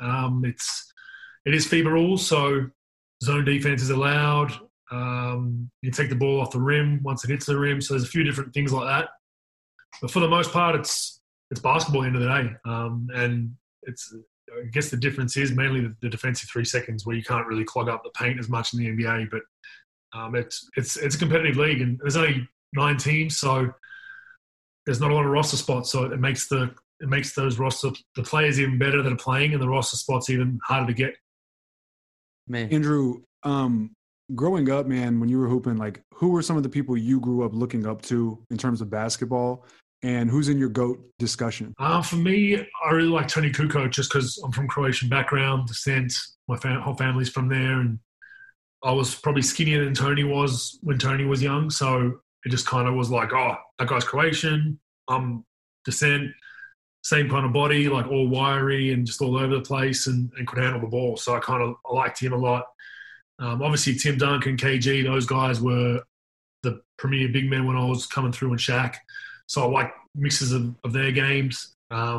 It is FIBA rules, so zone defense is allowed. You take the ball off the rim once it hits the rim. So there's a few different things like that. But for the most part, it's basketball at the end of the day. And I guess the difference is mainly the defensive 3 seconds, where you can't really clog up the paint as much in the NBA. But it's a competitive league, and there's only 9 teams, so there's not a lot of roster spots. So it makes the players even better that are playing, and the roster spots even harder to get. Man, Andrew, growing up, man, when you were hooping, like, who were some of the people you grew up looking up to in terms of basketball? And who's in your GOAT discussion? For me, I really like Toni Kukoc, just because I'm from Croatian background, descent. My whole family's from there, and I was probably skinnier than Tony was when Tony was young. So it just kind of was like, oh, that guy's Croatian. I'm descent, same kind of body, like all wiry and just all over the place and could handle the ball. So I liked him a lot. Obviously, Tim Duncan, KG, those guys were the premier big men when I was coming through in Shaq. So I like mixes of their games.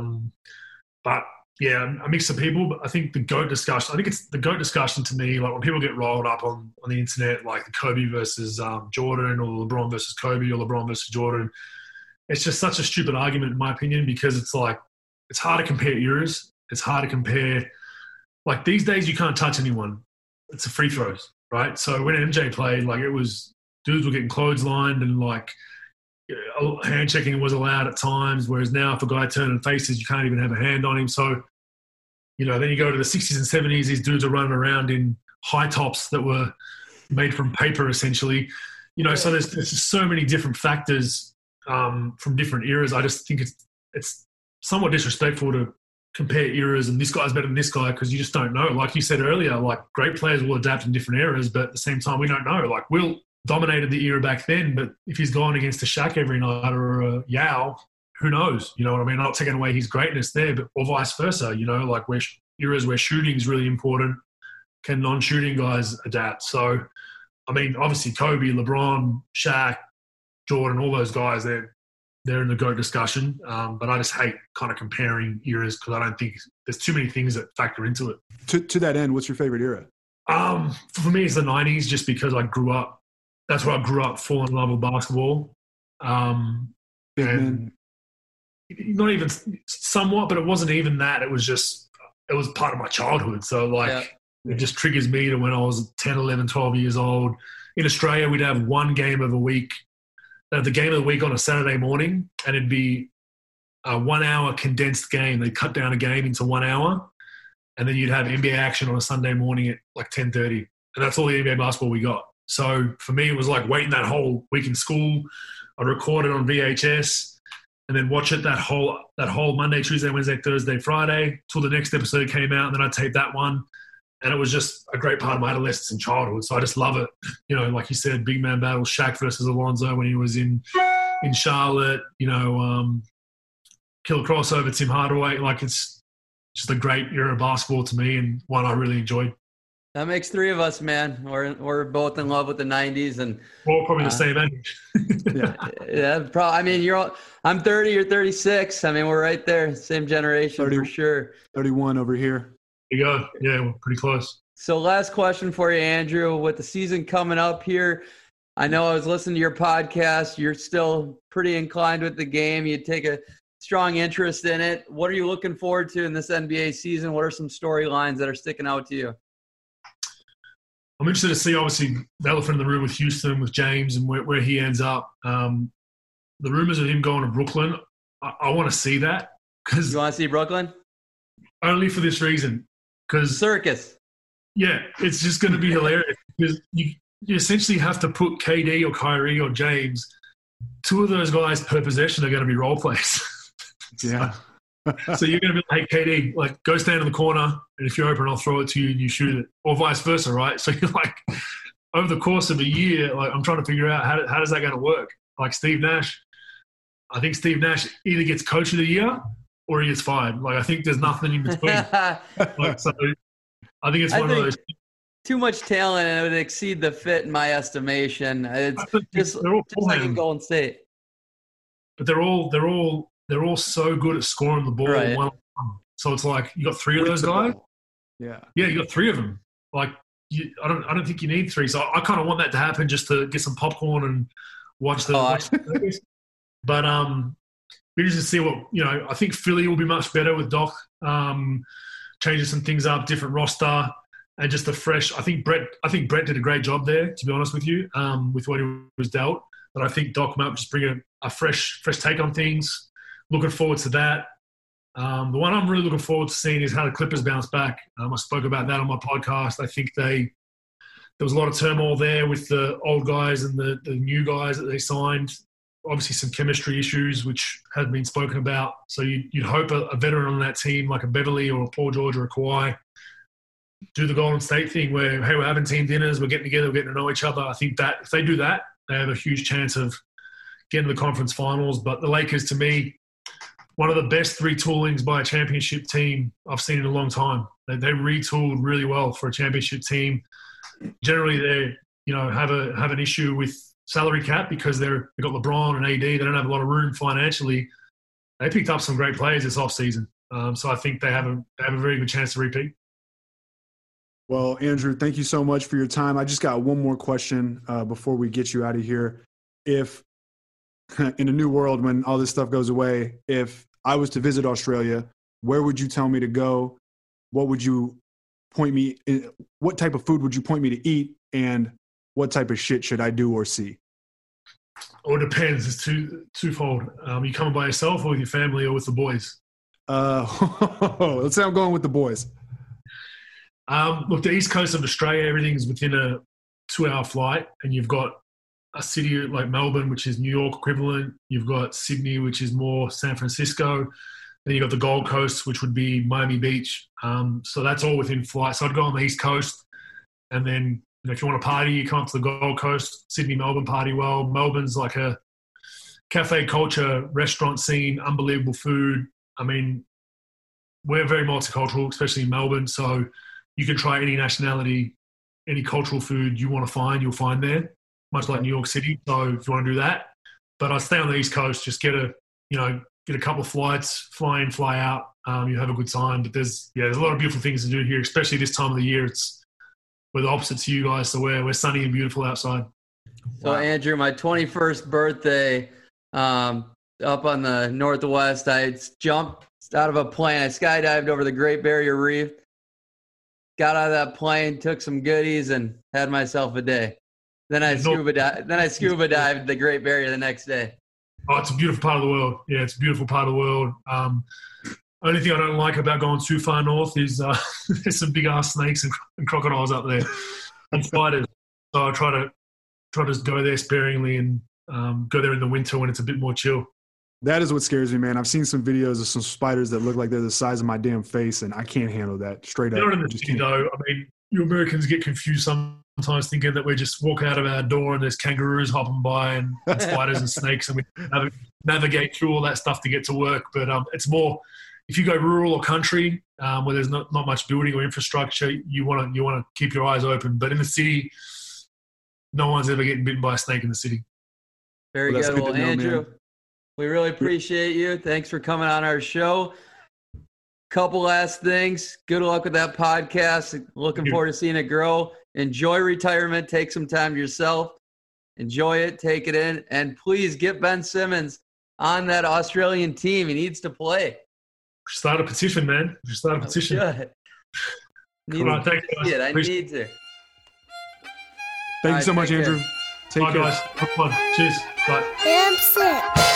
But yeah, a mix of people. But I think the GOAT discussion, it's the GOAT discussion to me, like when people get rolled up on the internet, like the Kobe versus Jordan or LeBron versus Kobe or LeBron versus Jordan, it's just such a stupid argument in my opinion, because it's like, it's hard to compare eras. It's hard to compare, like these days you can't touch anyone. It's a free throws, right? So when MJ played, like it was, dudes were getting clotheslined and like hand checking was allowed at times, whereas now if a guy turns and faces, you can't even have a hand on him. So, then you go to the 60s and 70s, these dudes are running around in high tops that were made from paper essentially. So there's just so many different factors from different eras. I just think it's somewhat disrespectful to compare eras and this guy's better than this guy, because you just don't know. Like you said earlier, like great players will adapt in different eras, but at the same time, we don't know. Like Will dominated the era back then, but if he's going against a Shaq every night or a Yao, who knows? You know what I mean? Not taking away his greatness there, but or vice versa. Like where eras where shooting is really important, can non-shooting guys adapt? So, I mean, obviously Kobe, LeBron, Shaq, Jordan, all those guys, they're in the GOAT discussion. But I just hate kind of comparing eras because I don't think there's too many things that factor into it. To that end, what's your favorite era? For me, it's the 90s, just because I grew up. That's where I grew up, falling in love with basketball. Big men. Not even somewhat, but it wasn't even that. It was part of my childhood. So, it just triggers me to when I was 10, 11, 12 years old. In Australia, we'd have one game of a week. The game of the week on a Saturday morning, and it'd be a 1 hour condensed game. They'd cut down a game into 1 hour, and then you'd have NBA action on a Sunday morning at like 10:30. And that's all the NBA basketball we got. So for me, it was like waiting that whole week in school. I'd record it on VHS and then watch it that whole Monday, Tuesday, Wednesday, Thursday, Friday till the next episode came out. And then I'd tape that one. And it was just a great part of my adolescence and childhood. So I just love it. Like you said, big man battle, Shaq versus Alonzo when he was in Charlotte, Killer Crossover, Tim Hardaway. Like it's just a great era of basketball to me and one I really enjoyed. That makes three of us, man. We're both in love with the 90s, and we're all probably the same age. I mean, I'm 30, you're 36. I mean, we're right there, same generation 30, for sure. 31 over here. There you go. Yeah, we're pretty close. So last question for you, Andrew. With the season coming up here, I know I was listening to your podcast. You're still pretty inclined with the game. You take a strong interest in it. What are you looking forward to in this NBA season? What are some storylines that are sticking out to you? I'm interested to see, obviously, the elephant in the room with Houston, with James, and where he ends up. The rumors of him going to Brooklyn, I want to see that. You want to see Brooklyn? Only for this reason. Because circus. Yeah, it's just going to be hilarious. Because you essentially have to put KD or Kyrie or James, two of those guys per possession are going to be role plays. Yeah. So you're going to be like, hey, KD, like, go stand in the corner, and if you're open, I'll throw it to you and you shoot it, or vice versa, right? So you're like, over the course of a year, like, I'm trying to figure out how does that going to work? Like Steve Nash, I think Steve Nash either gets coach of the year or he gets fired. Like, I think there's nothing in between. So I think it's one of those. Too much talent, and it would exceed the fit in my estimation. It's just like in Golden State. But they're all so good at scoring the ball. Right. So it's like you got three of those guys. Yeah, you got three of them. Like I don't think you need three. So I kind of want that to happen just to get some popcorn and watch the. But we just to see what I think Philly will be much better with Doc. Changing some things up, different roster, and just a fresh. I think Brett did a great job there. To be honest with you, with what he was dealt. But I think Doc might just bring a fresh take on things. Looking forward to that. The one I'm really looking forward to seeing is how the Clippers bounce back. I spoke about that on my podcast. I think there was a lot of turmoil there with the old guys and the new guys that they signed. Obviously, some chemistry issues, which had been spoken about. So you'd hope a veteran on that team, like a Beverly or a Paul George or a Kawhi, do the Golden State thing where, hey, we're having team dinners, we're getting together, we're getting to know each other. I think that if they do that, they have a huge chance of getting to the conference finals. But the Lakers, to me, one of the best retoolings by a championship team I've seen in a long time. They retooled really well for a championship team. Generally, they have an issue with salary cap because they've got LeBron and AD. They don't have a lot of room financially. They picked up some great players this offseason. So I think they have a very good chance to repeat. Well, Andrew, thank you so much for your time. I just got one more question before we get you out of here. If in a new world, when all this stuff goes away, if I was to visit Australia, where would you tell me to go? What would you point me? What type of food would you point me to eat? And what type of shit should I do or see? Or it depends. It's twofold. You coming by yourself or with your family or with the boys? Let's say I'm going with the boys. Look, the east coast of Australia, everything's within a 2-hour flight, and you've got a city like Melbourne, which is New York equivalent. You've got Sydney, which is more San Francisco. Then you've got the Gold Coast, which would be Miami Beach. So that's all within flight. So I'd go on the east coast, and then if you want to party, you come up to the Gold Coast. Sydney, Melbourne party well. Melbourne's like a cafe culture, restaurant scene, unbelievable food. I mean, we're very multicultural, especially in Melbourne. So you can try any nationality, any cultural food you want to find, you'll find there, much like New York City. So if you want to do that, but I'd stay on the East Coast, just get a couple of flights, fly in, fly out. You have a good time. But there's a lot of beautiful things to do here, especially this time of the year. We're the opposite to you guys, so we're sunny and beautiful outside. So wow. Andrew, my 21st birthday, up on the Northwest, I jumped out of a plane. I skydived over the Great Barrier Reef. Got out of that plane, took some goodies, and had myself a day. Then I scuba dived the Great Barrier the next day. Oh, it's a beautiful part of the world. Yeah, it's a beautiful part of the world. Only thing I don't like about going too far north is there's some big ass snakes and crocodiles up there, and spiders. So I try to just go there sparingly and go there in the winter when it's a bit more chill. That is what scares me, man. I've seen some videos of some spiders that look like they're the size of my damn face, and I can't handle that straight up. Not in the city, though. I mean, you Americans get confused sometimes thinking that we're just walking out of our door and there's kangaroos hopping by and spiders and snakes, and we navigate through all that stuff to get to work. But it's more if you go rural or country where there's not much building or infrastructure, you want to keep your eyes open. But in the city, no one's ever getting bitten by a snake in the city. Very good. Well, Andrew, we really appreciate you. Thanks for coming on our show. Couple last things. Good luck with that podcast. Looking forward to seeing it grow. Enjoy retirement. Take some time to yourself. Enjoy it. Take it in. And please get Ben Simmons on that Australian team. He needs to play. Start a petition, man. Start a petition. I need to. Thank you so much, Andrew. Take care. Bye, guys. Have fun. Cheers. Bye.